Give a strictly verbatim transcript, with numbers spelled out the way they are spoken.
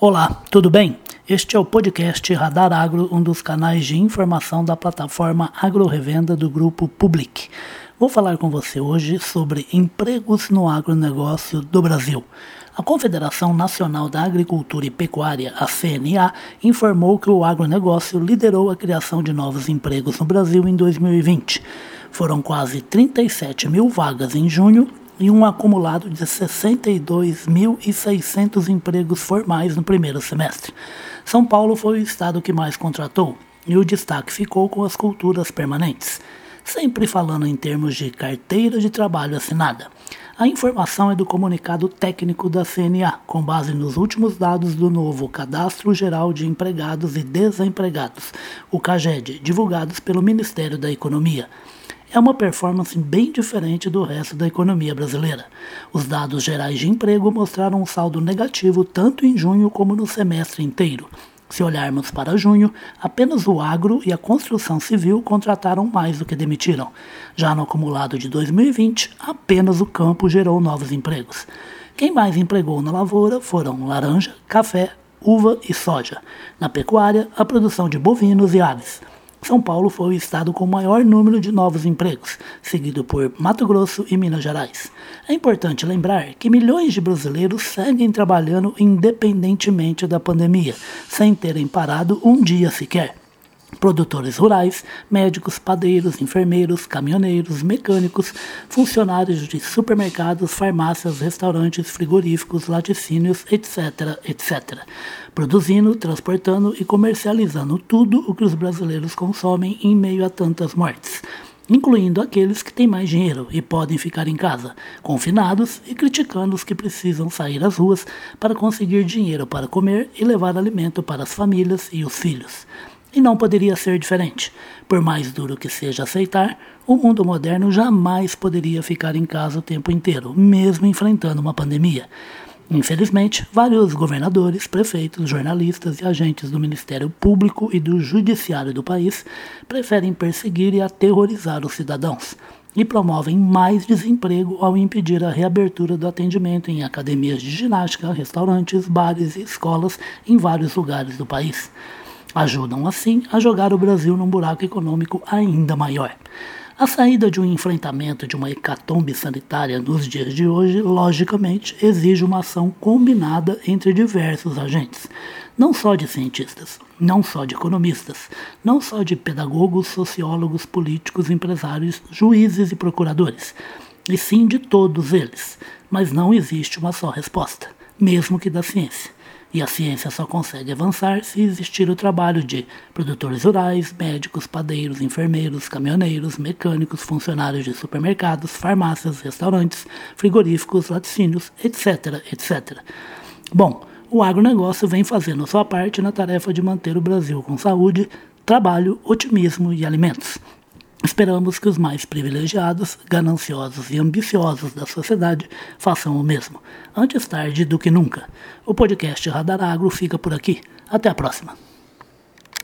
Olá, tudo bem? Este é o podcast Radar Agro, um dos canais de informação da plataforma Agrorevenda do Grupo Public. Vou falar com você hoje sobre empregos no agronegócio do Brasil. A Confederação Nacional da Agricultura e Pecuária, a C N A, informou que o agronegócio liderou a criação de novos empregos no Brasil em dois mil e vinte. Foram quase trinta e sete mil vagas em junho e um acumulado de sessenta e dois mil e seiscentos empregos formais no primeiro semestre. São Paulo foi o estado que mais contratou e o destaque ficou com as culturas permanentes, sempre falando em termos de carteira de trabalho assinada. A informação é do comunicado técnico da C N A, com base nos últimos dados do novo Cadastro Geral de Empregados e Desempregados, o CAGED, divulgados pelo Ministério da Economia. É uma performance bem diferente do resto da economia brasileira. Os dados gerais de emprego mostraram um saldo negativo tanto em junho como no semestre inteiro. Se olharmos para junho, apenas o agro e a construção civil contrataram mais do que demitiram. Já no acumulado de dois mil e vinte, apenas o campo gerou novos empregos. Quem mais empregou na lavoura foram laranja, café, uva e soja. Na pecuária, a produção de bovinos e aves. São Paulo foi o estado com o maior número de novos empregos, seguido por Mato Grosso e Minas Gerais. É importante lembrar que milhões de brasileiros seguem trabalhando independentemente da pandemia, sem terem parado um dia sequer. Produtores rurais, médicos, padeiros, enfermeiros, caminhoneiros, mecânicos, funcionários de supermercados, farmácias, restaurantes, frigoríficos, laticínios, etc, etcétera. Produzindo, transportando e comercializando tudo o que os brasileiros consomem em meio a tantas mortes, incluindo aqueles que têm mais dinheiro e podem ficar em casa, confinados e criticando os que precisam sair às ruas para conseguir dinheiro para comer e levar alimento para as famílias e os filhos. E não poderia ser diferente. Por mais duro que seja aceitar, o mundo moderno jamais poderia ficar em casa o tempo inteiro, mesmo enfrentando uma pandemia. Infelizmente, vários governadores, prefeitos, jornalistas e agentes do Ministério Público e do Judiciário do país preferem perseguir e aterrorizar os cidadãos e promovem mais desemprego ao impedir a reabertura do atendimento em academias de ginástica, restaurantes, bares e escolas em vários lugares do país. Ajudam, assim, a jogar o Brasil num buraco econômico ainda maior. A saída de um enfrentamento de uma hecatombe sanitária nos dias de hoje, logicamente, exige uma ação combinada entre diversos agentes. Não só de cientistas, não só de economistas, não só de pedagogos, sociólogos, políticos, empresários, juízes e procuradores, e sim de todos eles. Mas não existe uma só resposta, mesmo que da ciência. E a ciência só consegue avançar se existir o trabalho de produtores rurais, médicos, padeiros, enfermeiros, caminhoneiros, mecânicos, funcionários de supermercados, farmácias, restaurantes, frigoríficos, laticínios, etc, etcétera. Bom, o agronegócio vem fazendo sua parte na tarefa de manter o Brasil com saúde, trabalho, otimismo e alimentos. Esperamos que os mais privilegiados, gananciosos e ambiciosos da sociedade façam o mesmo, antes tarde do que nunca. O podcast Radar Agro fica por aqui. Até a próxima.